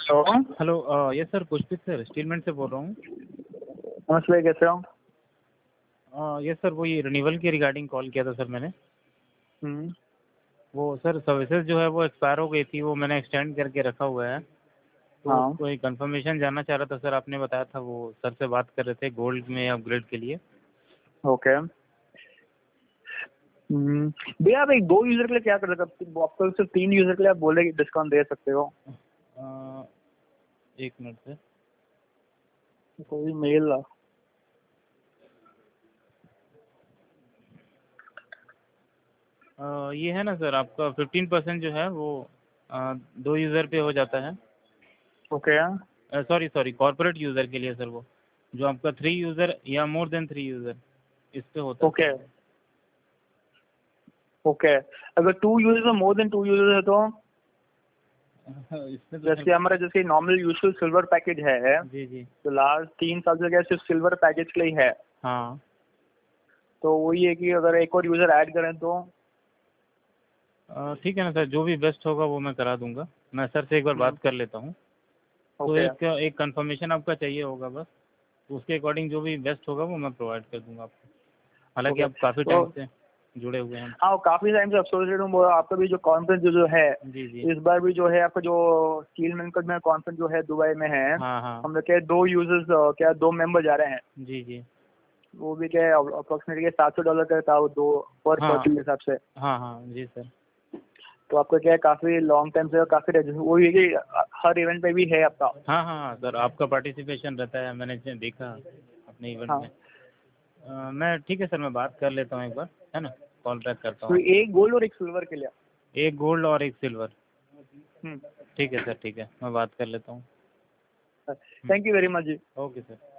Hello. Hello yes sir, Pushpit sir स्टीलमेंट से बोल रहा हूँ। नमस्ते, कैसे हो? यस सर, वो ये रिन्यूअल की रिगार्डिंग कॉल किया था सर मैंने। हम्म। वो सर सर्विसेज जो है वो एक्सपायर हो गई थी, वो मैंने एक्सटेंड करके रखा हुआ है, तो हाँ। कोई कंफर्मेशन जानना चाह रहा था सर। आपने बताया था वो सर से बात कर रहे थे गोल्ड में अपग्रेड के लिए। ओके। भैया आप एक 2 यूजर के लिए क्या कर सकते हो? आपको सिर्फ 3 यूजर के लिए आप बोले कि डिस्काउंट दे सकते हो। एक मिनट सर। कोई मेल ये है ना सर, आपका 15% जो है वो 2 यूज़र पे हो जाता है। ओके। सॉरी कॉर्पोरेट यूज़र के लिए सर, वो जो आपका 3 यूज़र या मोर देन 3 यूज़र इस पे होता है ओके। सर। ओके, अगर 2 यूजर और मोर देन 2 यूजर है तो इसमें तो जैसे सर हमारा जैसे नॉर्मल यूजुअल सिल्वर पैकेज है, जी जी तो लास्ट 3 साल से क्या सिर्फ सिल्वर पैकेज के लिए ही है। हाँ। तो वही है कि अगर एक और यूजर ऐड करें तो ठीक है ना सर, जो भी बेस्ट होगा वो मैं करा दूंगा। मैं सर से एक बार बात कर लेता हूँ। तो ओके। एक कंफर्मेशन आपका चाहिए होगा बस, तो उसके अकॉर्डिंग जो भी बेस्ट होगा वो मैं प्रोवाइड कर दूंगा आपको। हालांकि ओके आप काफ़ी तो टाइम से जुड़े हुए हैं। हाँ, काफी टाइम से एसोसिएटेड हूँ। आपका भी जो कॉन्फ्रेंस जो है जी जी इस बार भी जो है, आपका जो स्टील मिल में कॉन्फ्रेंस जो है दुबई में है, हाँ हाँ हम लोग क्या 2 यूजर्स क्या 2 मेंबर जा रहे हैं। जी जी वो भी क्या अप्रोक्सीमेटली $700 का था, वो 2 पर हाँ पर्सन के हिसाब से। हाँ हाँ जी सर। तो आपका क्या है, काफी लॉन्ग टाइम से काफी वो ये कि हर इवेंट पे भी है आपका। हाँ हाँ हाँ सर, आपका पार्टिसिपेशन रहता है, मैंने देखा अपने इवेंट हाँ, में। मैं ठीक है सर, मैं बात कर लेता हूँ एक बार, है ना। कॉल बैक करता तो हूँ आपको। एक गोल्ड और एक सिल्वर के लिए। एक गोल्ड और एक सिल्वर। हम्म। ठीक है सर, ठीक है, मैं बात कर लेता हूँ। Thank you very much ji. Okay sir.